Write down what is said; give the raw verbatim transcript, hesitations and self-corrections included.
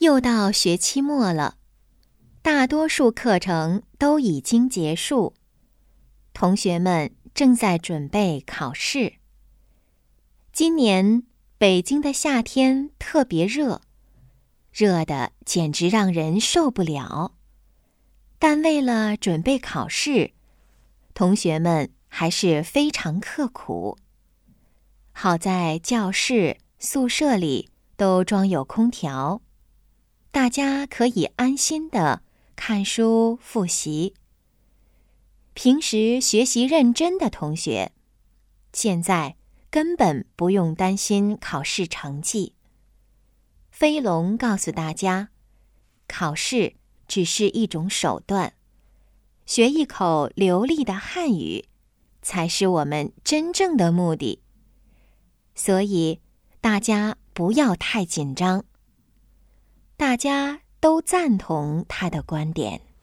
又到学期末了，大多数课程都已经结束，同学们正在准备考试。今年北京的夏天特别热，热得简直让人受不了。但为了准备考试，同学们还是非常刻苦。好在教室、宿舍里都装有空调，大家可以安心地看书复习。平时学习认真的同学，现在根本不用担心考试成绩。飞龙告诉大家，考试只是一种手段，学一口流利的汉语才是我们真正的目的。所以大家不要太紧张。大家都赞同他的观点。